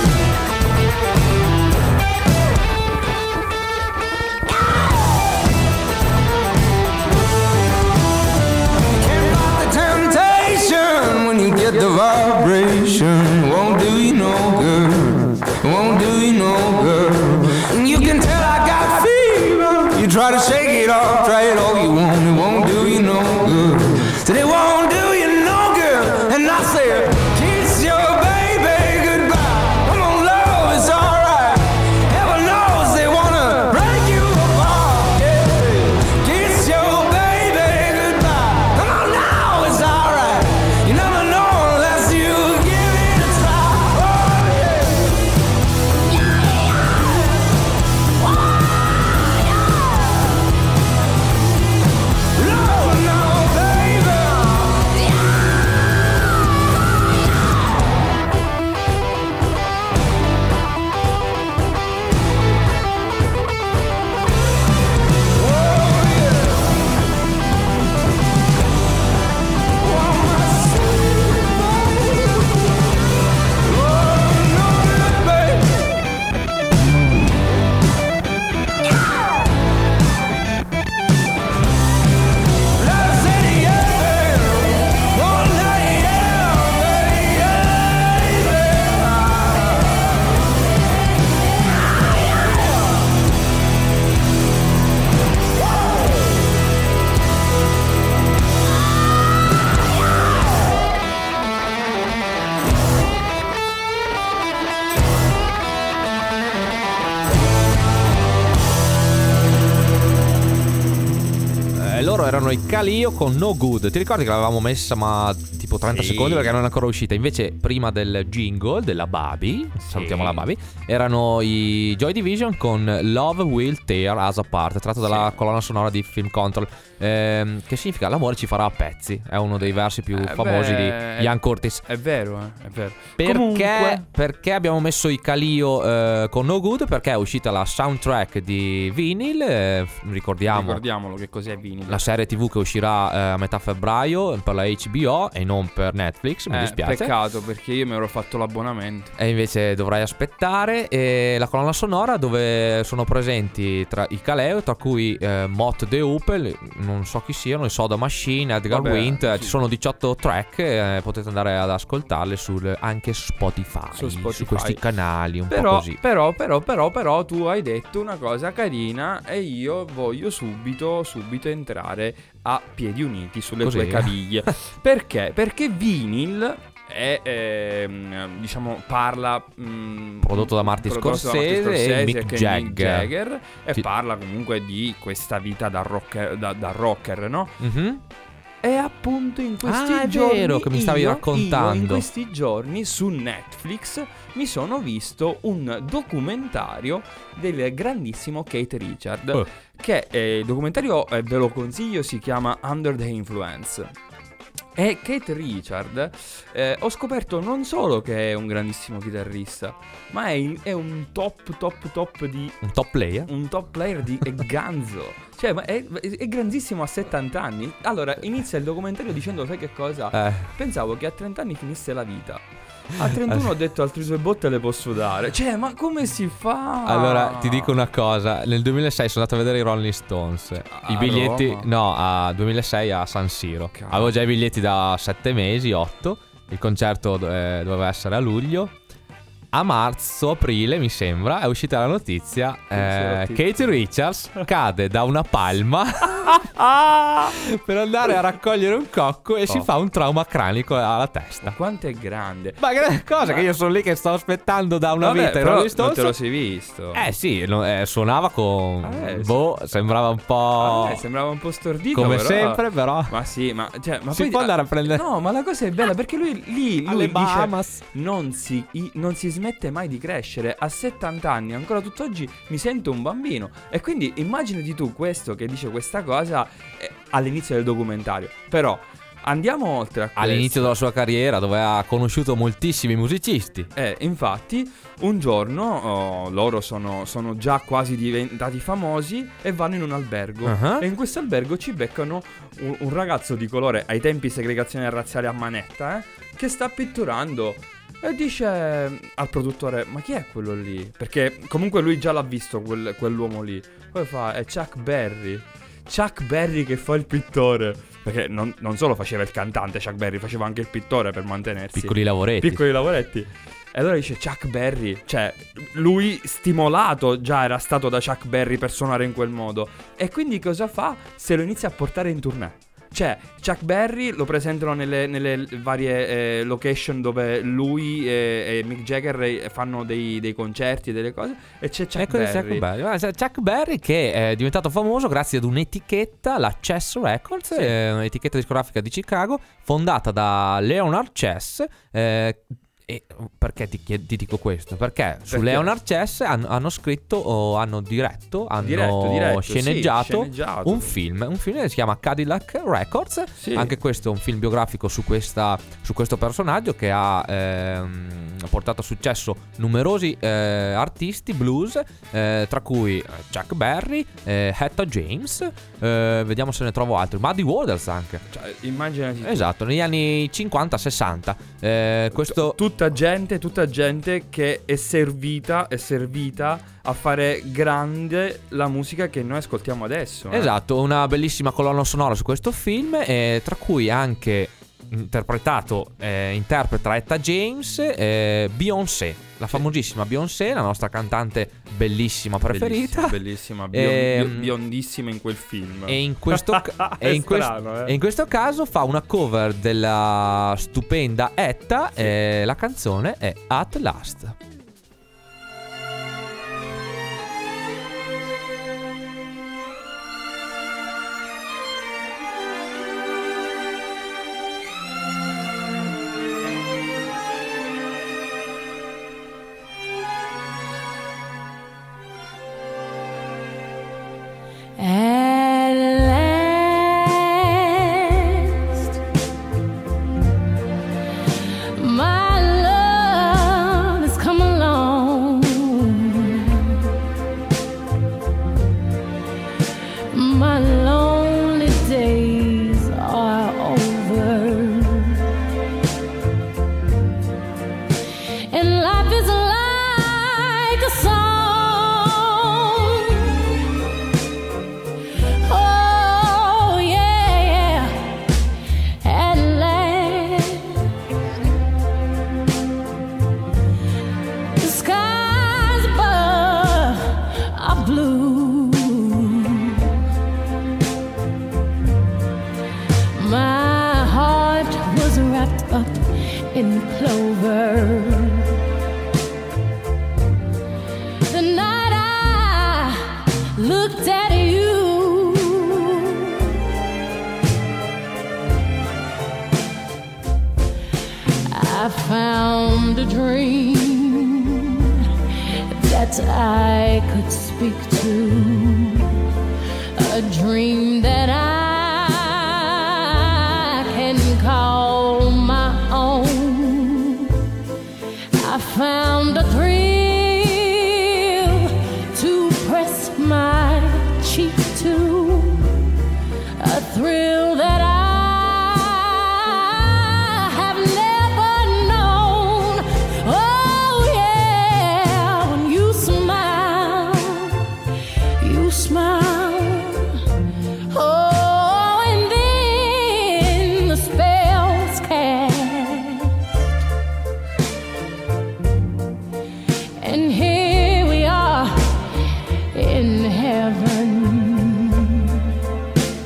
Can't fight the temptation when you get the vibration. Won't do you no good. Won't do you no good. And you can tell I got fever. You try to shake it off, try it all you want. It won't do you no good. Said it won't do you no good. And I said, kiss your baby goodbye. Come on, love, it's alright. Heaven knows they wanna break you apart. Yeah. Kiss your baby goodbye. Come on now, it's alright. You never know unless you give it a try. Oh yeah. Love now, baby. Eh, loro erano i Calio con No Good. Ti ricordi che l'avevamo messa ma tipo trenta Sì. secondi perché non è ancora uscita? Invece prima del jingle della Babi, salutiamo la Babi, erano i Joy Division con Love Will Tear Us Apart, tratto dalla Sì. colonna sonora di Film Control, ehm, che significa l'amore ci farà a pezzi. È uno dei versi più Eh, famosi beh, di Ian Curtis. È vero, eh, è vero. Perché, Comunque, perché abbiamo messo i Calio eh, con No Good? Perché è uscita la soundtrack di Vinyl, eh, ricordiamo ricordiamolo che cos'è Vinyl. la serie tivù che uscirà eh, a metà febbraio per la H B O e non per Netflix, mi Eh, dispiace. Peccato, perché io mi ero fatto l'abbonamento. E invece dovrai aspettare. E la colonna sonora dove sono presenti tra i Caleo, tra cui eh, Mott De Hupel, non so chi siano, i Soda Machine, Edgar Vabbè, Wint. sì. Ci sono diciotto track, eh, potete andare ad ascoltarle sul, anche Spotify, Su Spotify. questi canali un po' Però, così. però, però, però, però, tu hai detto una cosa carina e io voglio subito, subito entrare a piedi uniti sulle Così? tue caviglie. Perché? Perché Vinyl è, ehm, diciamo, parla mh, Prodotto da Martin prodotto da Martin Scorsese e Mick che è Jagger. Jagger, e Sì. parla comunque di questa vita da rocker, da, da rocker, no? Mhm. E appunto in questi Ah, è giorni vero che mi stavi io- raccontando. io in questi giorni su Netflix mi sono visto un documentario del grandissimo Kate Richard, Oh. che eh, il documentario, eh, ve lo consiglio, si chiama Under the Influence. E Kate Richard, eh, ho scoperto non solo che è un grandissimo chitarrista, ma è, il- è un top top top di Un top player. un top player di è ganzo. Cioè, ma è, è grandissimo a settanta anni. Allora, inizia il documentario dicendo, sai che cosa? Eh. Pensavo che a trenta anni finisse la vita. A trentuno ho detto, altre due botte le posso dare. Cioè, ma come si fa? Allora, ti dico una cosa. Nel duemilasei sono andato a vedere i Rolling Stones. I A biglietti, Roma? no, a duemilasei a San Siro. Cazzo. Avevo già i biglietti da sette mesi, otto. Il concerto eh, doveva essere a luglio. A marzo, aprile, mi sembra, è uscita la notizia. Sì, sì, la Eh, notizia. Kate Richards cade da una palma per andare a raccogliere un cocco e Oh. si fa un trauma cranico alla testa. Quanto è grande. Ma che cosa che io sono lì che sto aspettando da una Vabbè, vita. i però Rolling non Stones. te lo sei visto. Eh sì, no, eh, suonava con... Eh, boh, sembrava un po'... Eh, sembrava un po' stordito. come però- sempre, però... Ma sì, ma, cioè, ma si poi può andare a prendere... No, ma la cosa è bella perché lui lì lui alle dice Bahamas. non si, i- non si smette mai di crescere. A settanta anni, ancora tutt'oggi, mi sento un bambino. E quindi immaginati tu questo che dice questa cosa eh, all'inizio del documentario. Però andiamo oltre a questo. All'inizio della sua carriera, dove ha conosciuto moltissimi musicisti. Eh, infatti, un giorno oh, loro sono, sono già quasi diventati famosi e vanno in un albergo. Uh-huh. E in questo albergo ci beccano un, un ragazzo di colore, ai tempi segregazione razziale a manetta, eh, che sta pitturando. E dice al produttore: ma chi è quello lì? Perché comunque lui già l'ha visto quel- quell'uomo lì. Poi fa: è Chuck Berry. Chuck Berry che fa il pittore. Perché non, non solo faceva il cantante Chuck Berry, faceva anche il pittore per mantenersi. Piccoli lavoretti. Piccoli lavoretti. E allora dice Chuck Berry. Cioè, lui stimolato già era stato da Chuck Berry per suonare in quel modo. E quindi cosa fa? Se lo inizia a portare in tournée. Cioè, Chuck Berry lo presentano nelle, nelle varie eh, location dove lui e, e Mick Jagger eh, fanno dei, dei concerti e delle cose. E c'è Chuck Ecco Berry. Chuck Berry. Guarda, Chuck Berry che è diventato famoso grazie ad un'etichetta, la Chess Records, Sì. eh, un'etichetta discografica di Chicago, fondata da Leonard Chess. Eh, e perché ti, chied- ti dico questo? Perché, su Perché? Leonard Chess hanno, hanno scritto o hanno diretto, hanno Diretto, diretto, sì, sceneggiato, sceneggiato. un film, un film che si chiama Cadillac Records. Sì. Anche questo è un film biografico su, questa, su questo personaggio che ha ehm, portato a successo numerosi eh, artisti blues, eh, tra cui Chuck Berry, eh, Etta James, eh, vediamo se ne trovo altri, Muddy Waters anche. Cioè, immaginati. Esatto, negli anni cinquanta sessanta. Eh, questo... Tutta gente, tutta gente che è servita, è servita a fare grande la musica che noi ascoltiamo adesso. eh. Esatto, una bellissima colonna sonora su questo film, eh, tra cui anche interpretato, eh, interpreta Etta James, eh, Beyoncé, la famosissima Beyoncé, la nostra cantante bellissima preferita. Bellissima, bellissima Ehm, bion- biondissima in quel film. E in questo, ca- È e in quest- strano, eh. e in questo caso fa una cover della stupenda Etta, e la canzone è At Last. At last, my love has come along. My lonely days are over, and life is like a song. Oh yeah, at last the skies above are blue. My heart was wrapped up in clover. The night I looked at you, I found a dream that I could speak to, a dream that I can call my own. I found a thrill to press my cheek to, a thrill that I have never known. Oh yeah, when you smile, you smile. Oh, and then the spell's cast, and here we are in heaven.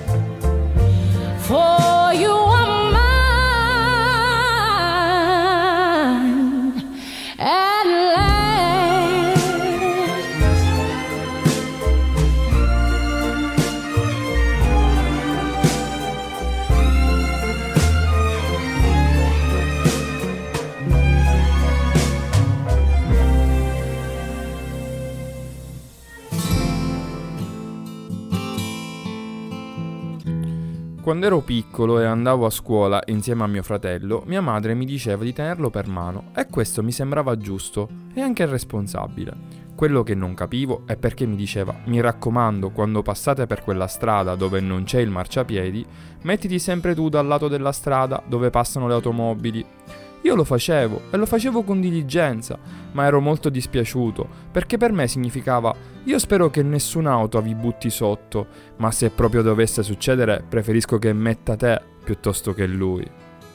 Quando ero piccolo e andavo a scuola insieme a mio fratello, mia madre mi diceva di tenerlo per mano e questo mi sembrava giusto e anche responsabile. Quello che non capivo è perché mi diceva: mi raccomando, quando passate per quella strada dove non c'è il marciapiedi, mettiti sempre tu dal lato della strada dove passano le automobili. Io lo facevo e lo facevo con diligenza, ma ero molto dispiaciuto perché per me significava: io spero che nessun'auto vi butti sotto, ma se proprio dovesse succedere preferisco che metta te piuttosto che lui.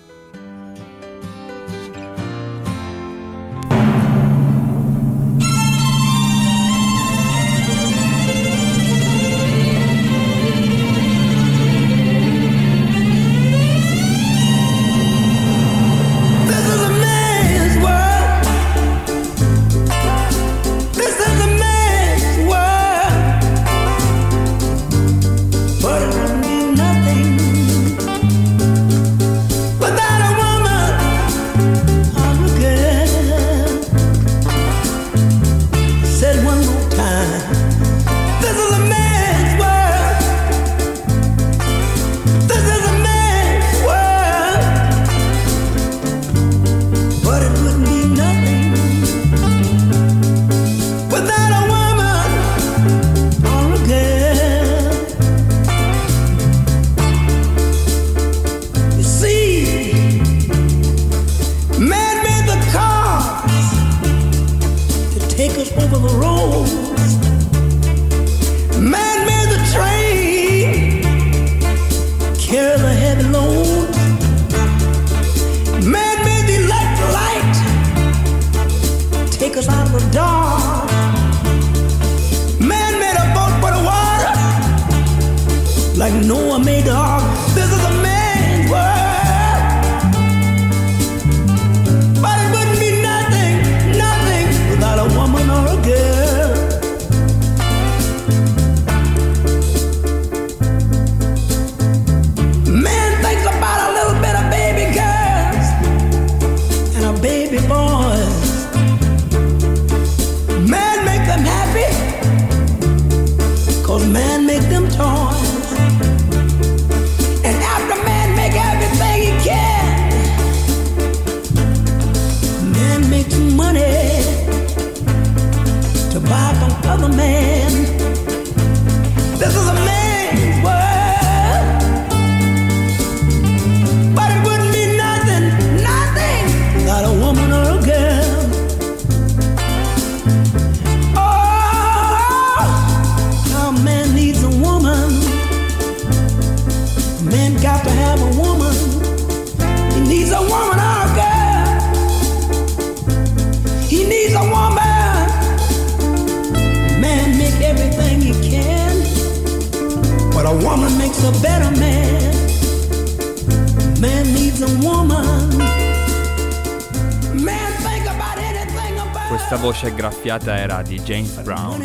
Questa voce graffiata era di James Brown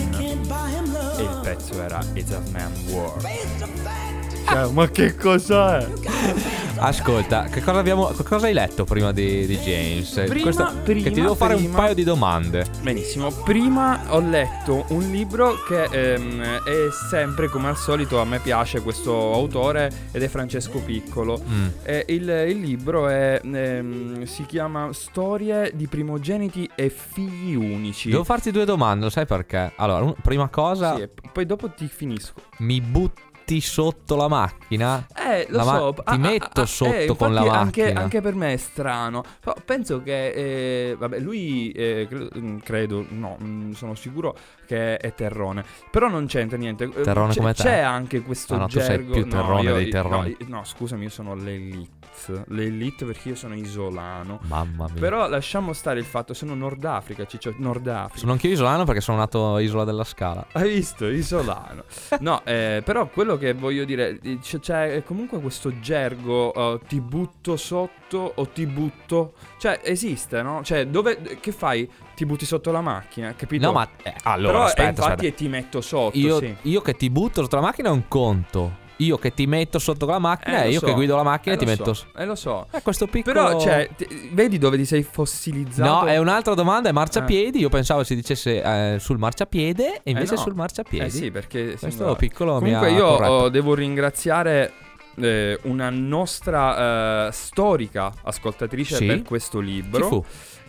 e il pezzo era It's a Man War. Cioè, ma che cos'è? Ascolta, che cosa abbiamo, che cosa hai letto prima di, di James? Prima, Questo, prima, che ti devo fare prima, un paio di domande. Benissimo. Prima ho letto un libro che ehm, è sempre, come al solito, a me piace questo autore ed è Francesco Piccolo. Mm. E il, il libro è, ehm, si chiama Storie di primogeniti e figli unici. Devo farti due domande, lo sai perché? Allora, un, prima cosa, sì, poi dopo ti finisco. Mi butti sotto la macchina? Eh, lo la ma- so. Ti ah, metto ah, sotto eh, con la anche, macchina. anche per me è strano. Però penso che eh, vabbè, lui eh, credo, credo, no, sono sicuro che è terrone. Però non c'entra niente. Terrone c'è, come te? C'è anche questo ah, no, gergo. Tu sei più terrone no, io, dei terroni. No, no, scusami, io sono l'elite. L'elite perché io sono isolano. Mamma mia. Però lasciamo stare il fatto, sono Nord Africa, ciccio, Nord Africa. Sono anch'io isolano perché sono nato a Isola della Scala. Hai visto? Isolano. No, eh, però quello che voglio dire, c'è, c'è comunque questo gergo, uh, ti butto sotto o ti butto. Cioè, esiste, no? Cioè, dove, che fai? Ti butti sotto la macchina, capito? No, ma eh, allora, però, aspetta, eh, infatti aspetta. e ti metto sotto, io, sì. io che ti butto sotto la macchina è un conto. Io che ti metto sotto la macchina Eh, e io so. che guido la macchina Eh, e ti lo metto so. Eh, lo so. Eh, questo piccolo. Però, cioè, ti- vedi dove ti sei fossilizzato? No, è un'altra domanda, è marciapiedi. Io pensavo si dicesse eh, sul marciapiede e invece Eh, no. sul marciapiedi. Eh sì, perché questo sembra- piccolo Comunque mi ha io corretto. oh, devo ringraziare eh, una nostra eh, storica ascoltatrice Sì? per questo libro. Chi fu?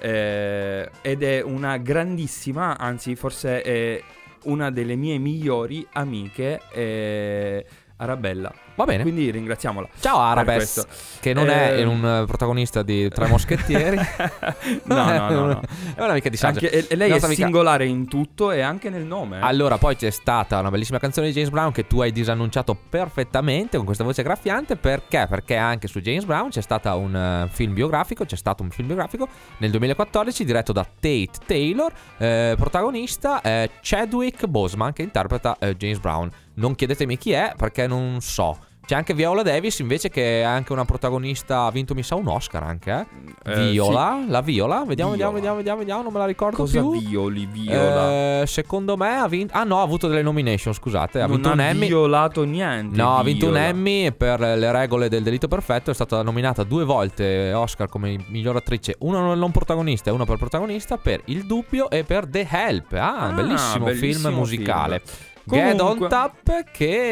Eh, ed è una grandissima, anzi forse è una delle mie migliori amiche, eh, Arabella. Va bene. Quindi ringraziamola. Ciao Arabes, che non Eh, è un protagonista di Tre Moschettieri. No, no, no, no. È un'amica di Saggio. Anche- e- e lei è Nostra amica- singolare in tutto e anche nel nome. eh. Allora, poi c'è stata una bellissima canzone di James Brown che tu hai disannunciato perfettamente con questa voce graffiante. Perché? Perché anche su James Brown c'è stata un uh, film biografico. C'è stato un film biografico nel duemilaquattordici diretto da Tate Taylor. eh, Protagonista è Chadwick Boseman, che interpreta eh, James Brown. Non chiedetemi chi è, perché non so. C'è anche Viola Davis invece, che è anche una protagonista. Ha vinto mi sa un Oscar anche, eh? Eh, Viola, la Viola. Vediamo, Viola. vediamo, vediamo, vediamo, vediamo. Non me la ricordo Cosa più. violi, Viola? Eh, secondo me ha vinto. Ah no, ha avuto delle nomination, scusate. Ha non vinto ha un Emmy. violato niente. No, ha vinto un Viola. Emmy per le regole del delitto perfetto. È stata nominata due volte Oscar come miglior attrice, uno non protagonista e uno per protagonista, per Il Dubbio e per The Help. Ah, Ah, bellissimo, bellissimo film musicale. film. Get on Comunque- Tap,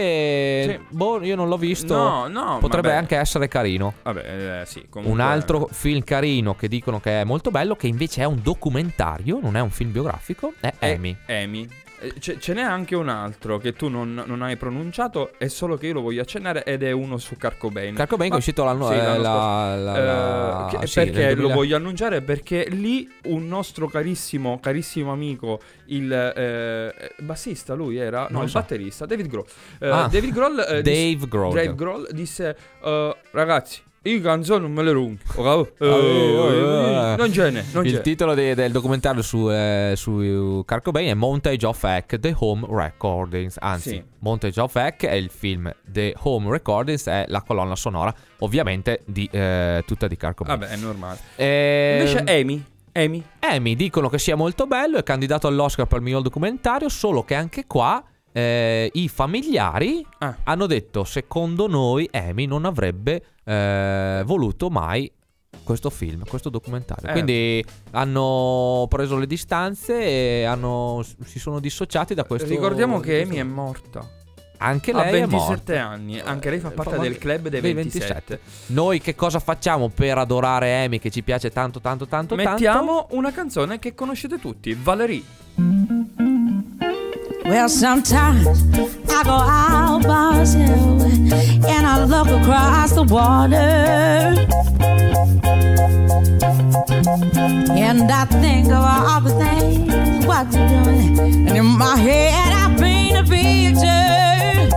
che Sì. boh, io non l'ho visto. No, no, Potrebbe vabbè. anche essere carino. Vabbè, eh, sì, comunque... Un altro film carino che dicono che è molto bello, che invece è un documentario, non è un film biografico, è è Amy. Amy. Eh, Ce, ce n'è anche un altro che tu non, non hai pronunciato, è solo che io lo voglio accennare, ed è uno su Kurt Cobain. Kurt Cobain che è uscito l'anno, Sì, eh, l'anno la, scorso. la- Eh, la- che- sì, perché nel lo duemila voglio annunciare? Perché lì un nostro carissimo carissimo amico, il eh, bassista, lui era no Non lo il so. batterista, David Grohl. Eh, Ah, David Grohl eh, Dave disse- Grohl. Dave Grohl disse eh, ragazzi, io canzoni non me le rungo, ok? Eh, eh, non ce n'è, non Il c'è. titolo de- del documentario su, eh, su Kurt Cobain è Montage of Heck, The Home Recordings. Anzi, Sì. Montage of Heck è il film, The Home Recordings è la colonna sonora, ovviamente, di eh, tutta di Kurt Cobain. Vabbè, è normale. Eh, Invece Amy, Amy Amy dicono che sia molto bello, è candidato all'Oscar per il miglior documentario, solo che anche qua eh, i familiari Ah. hanno detto, secondo noi Amy non avrebbe eh, voluto mai questo film, questo documentario. Eh. Quindi hanno preso le distanze e hanno, si sono dissociati da questo. ricordiamo di che questo- Amy è morta. Anche Ha lei è ventisette morta. anni, anche lei fa parte Eh, del club dei ventisette. Noi che cosa facciamo per adorare Amy, che ci piace tanto tanto tanto tanto? Mettiamo una canzone che conoscete tutti, Valerie. Well, sometimes I go out by myself and I look across the water, and I think of all the things what you're doing, and in my head I paint a picture.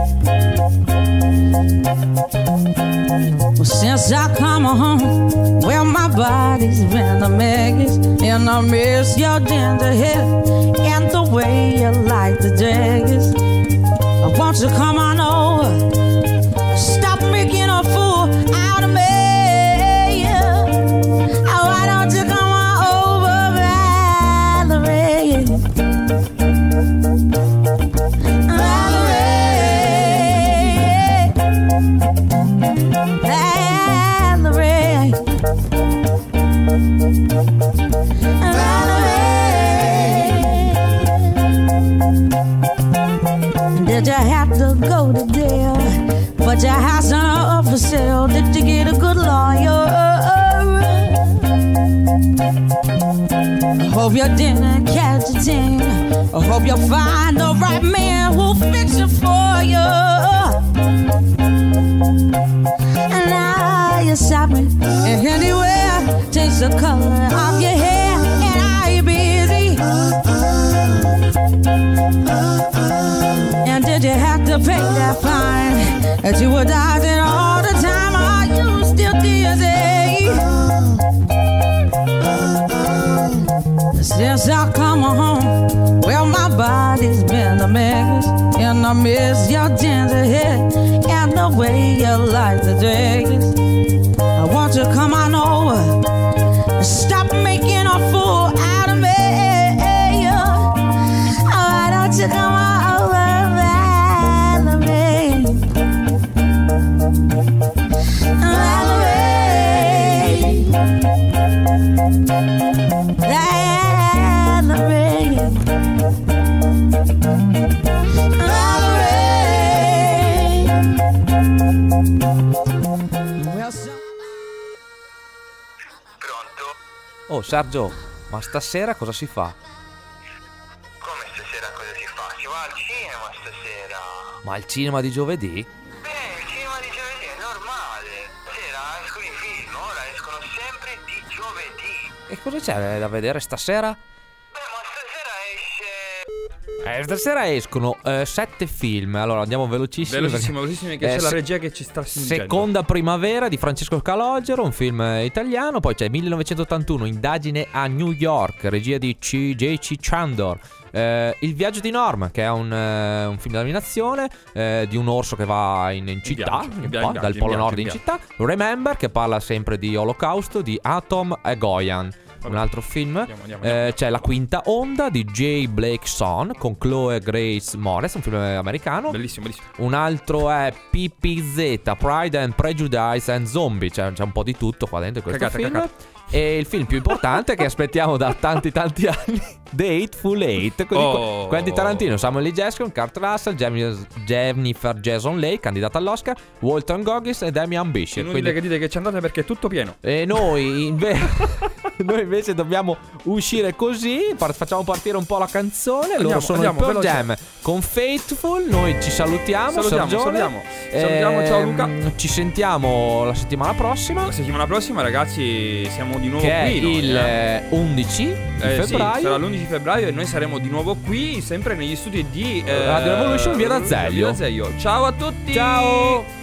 Well, since I come home, well, my body's been a mess, and I miss your ginger hair and the way you like the daggers. I want you to come on over, stop making a fool out of me. Oh, why don't you come on over, Valerie? Valerie, Valerie, Valerie. Did you have to go to jail? But your house not up for sale. Did you get a good lawyer? I hope you didn't catch a thing. I hope you find the right man who'll fix it for you. And now you're shopping and anywhere, change the color of your hair. And are you busy? And did you have to pay that fine that you were dodging all the time? Are you still dizzy? Since I come home, well, my body's been a mess, and I miss your ginger hair and the way you like the dress. I want you to come on over, stop making a fool out of me. Why don't you come on over, Valerie? Valerie, Valerie, Valerie. Oh Sergio, ma stasera cosa si fa? Come stasera cosa si fa? Si va al cinema stasera. Ma il cinema di giovedì? Beh, il cinema di giovedì è normale. Stasera escono i film, ora escono sempre di giovedì. E cosa c'è da vedere stasera? Beh, ma stasera esce... Eh, stasera escono eh, sette film. Allora andiamo velocissimi. Velocissimo, perché- velocissimi, che eh, c'è la se- regia che ci sta spingendo. Seconda primavera di Francesco Calogero, un film eh, italiano. Poi c'è millenovecentottantuno, Indagine a New York, regia di C J C Chandor. Eh, Il viaggio di Norm, che è un, eh, un film d'animazione eh, di un orso che va in, in città, viaggio, in un via- po', in viaggio, dal in Polo viaggio, Nord in in viaggio. città. Remember, che parla sempre di Olocausto, di Atom e Goyan. Un altro film. Andiamo, andiamo, Eh, andiamo. c'è La quinta onda di J. Blake Son con Chloe Grace Moretz, un film americano. Bellissimo, bellissimo. Un altro è P P Z, Pride and Prejudice and Zombie. C'è, c'è un po' di tutto qua dentro in questo Cagata, film. cagata. E il film più importante che aspettiamo da tanti tanti anni, The Hateful Eight, con Oh. Quentin Tarantino, Samuel L. Jackson, Kurt Russell, Jam- Jennifer Jason Leigh, candidata all'Oscar, Walton Goggins e Damian Bichir. Inutile Quindi- che dite che ci andate perché è tutto pieno. e noi, inve- noi invece dobbiamo uscire così. par- facciamo partire un po' la canzone. Andiamo, Loro sono andiamo, i Pearl veloce. Jam con Faithful. Noi ci salutiamo. Salutiamo, Sergione. salutiamo. Salutiamo, ciao Luca. Ehm, Ci sentiamo la settimana prossima, La settimana prossima, ragazzi, siamo di nuovo che è qui. noi, il eh. eh, undici di Eh, sì, febbraio. sarà l'undici febbraio e noi saremo di nuovo qui, sempre negli studi di eh, Radio Revolution, via d'Azeglio. Via d'Azeglio. Ciao a tutti. Ciao.